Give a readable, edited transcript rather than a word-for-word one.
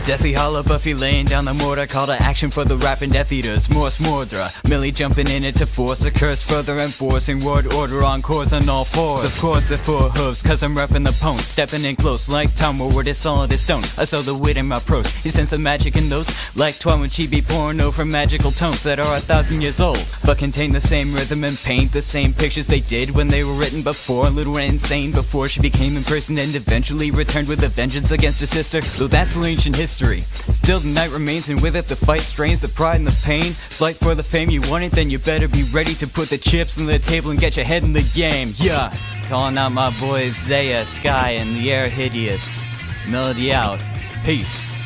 Deathly Hollow, Buffy laying down the mortar. Call to action for the rapping Death Eaters. Morse Mordra, Millie jumping in it to force a curse, further enforcing word order on course on all fours. Of course they're four hooves, cause I'm repping the pwn. Stepping in close like Tom Woodward is solid as stone. I saw the wit in my prose, you sense the magic in those. Like Twan when she be pouring over magical tones that are 1,000 years old, but contain the same rhythm and paint the same pictures they did when they were written before. A little insane before she became imprisoned and eventually returned with a vengeance against her sister. Though that's all ancient history, still the night remains, and with it the fight strains, the pride and the pain. Flight for the fame you want it, then you better be ready to put the chips on the table and get your head in the game. Yeah, calling out my boys Zaya, Sky, and the Air Hideous. Melody out. Peace.